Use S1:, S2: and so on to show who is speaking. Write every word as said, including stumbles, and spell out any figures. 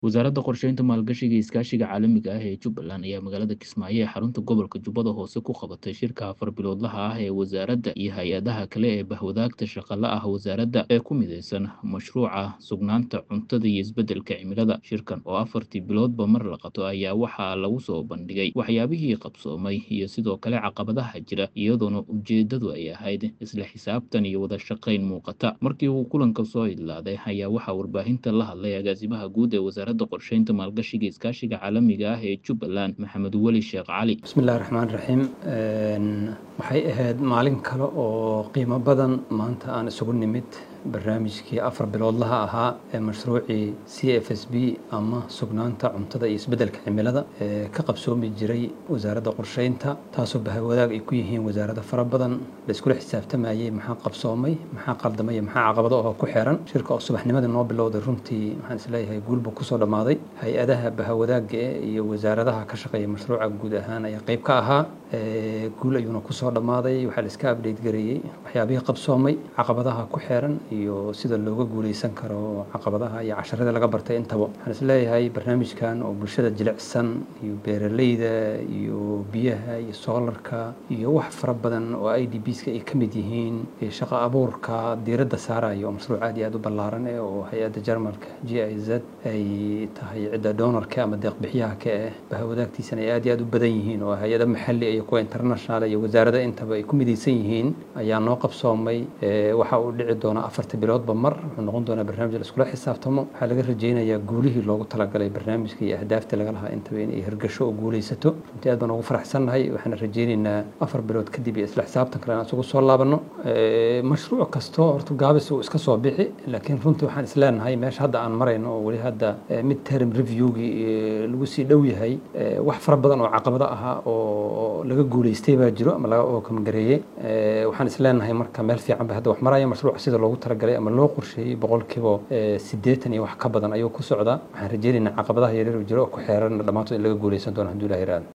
S1: Wasaaradda Qorsheynta Maalgashiga iyo Iskaashiga Caalamiga ah ee Jubbaland ayaa magaalada Kismaayo ee xarunta gobolka Jubbada Hoose ku qabatay shirka afar biloodlaha ah ee wasaaradda iyo hay-adaha kale ee bahwadaagta shaqaale ah wasaaradda ee ku mideysan mashruuca sugnaanta cuntada iyo isbeddelka cimilada. Shirkan oo afartii biloodba mar la qabto ayaa waxaa lagu soo bandhigay waxyaabihii qabsoomay iyo sidoo kale caqabadaha jira, iyadoona ujeeddadu ay ahayd isla xisaabtan iyo wada shaqayn muuqata. Markii uu kulanka soo idlaaday ayaa waxaa warbaahinta la hadlay agaasimaha guud ee wasaaradda qorsheynta maalgashiga iyo iskaashiga caalamiga ah ee Jubbaland, Maxamed Weli Sheekh Cali.
S2: bismillahi raxmaani raxiim. waxay ahayd maalin kale oo qiimo badan maanta aan isugu nimid barnaamijkii afar biloodlaha ahaa ee mashruucii C F S B ama sugnaanta cuntada iyo isbeddelka cimilada ee ka qabsoomi jiray wasaaradda qorsheynta, taasoo bahwadaag ay ku yihiin wasaarado fara badan la iskula xisaabtamayay maxaa qabsoomay, maxaa qaldamay, maxaa caqabado oo ku xeeran. Shirka oo subaxnimadii noo bilowday runtii waxaan isleeyahay guulba kusoo dhammaaday. hay-adaha bahwadaaga iyo wasaaradaha ka shaqeeya mashruuca guud ahaan ayaa qayb ka ahaa. guul ayuuna kusoo dhammaaday. waxaa la iska update gareeyey waxyaabihii qabsoomay, caqabadaha ku xeeran iyo sida looga guuleysan karo caqabadaha iyo casharada laga bartay intaba. waxaan isleeyahay barnaamijkan oo bulshada jilicsan iyo beeraleyda iyo biyaha iyo soolarka iyo wax fara badan oo I D Bska ay ka mid yihiin iyo shaqo abuurka diiradda saarayo oo mashruuc aad iyo aad u ballaaran eh oo hay-adda Jarmalka G I Z ay tahay cidda donorka ama deeq bixiyaha ka ah. bahwadaagtiisana ay aad iyo aad u badan yihiin oo hay-ada maxalli iyo kuwa international iyo wasaarada intaba ay ku mideysan yihiin ayaa noo qabsoomay. waxa uu dhici doonaa afarta biloodba mar, wuxuu noqon doonaa barnaamij la iskula xisaabtamo. waxaa laga rajaynayaa guulihii loogu talagalay barnaamijka iyo ahdaafta laga lahaa intaba inay hirgasho oo guuleysato. runtii aad baan ugu faraxsannahay. waxaan rajaynaynaa afar bilood kadib iyo isla xisaabtan kale aan isugu soo laabano. mashruuc kasto horta gaabis uu iska soo bixi, laakiin runtii waxaan isleenahay meesha hadda aan marayno oo weli hadda mid term reviewgii lagu sii dhow yahay, wax fara badan oo caqabado ahaa oo laga guuleystay baa jiro ama laga oo kamgareeyey. waxaan isleenahay marka meel fiican ba hadda wax maraya. mashruuc sida loogu talagalay ama loo qorsheeyey boqolkiiba siddeetan iyo wax ka badan ayuu ku socdaa. waxaan rajaynaynaa caqabadaha yaryar oo jiro oo ku xeeran dhammaantood in laga guuleysan doono haddii Ilaahay raali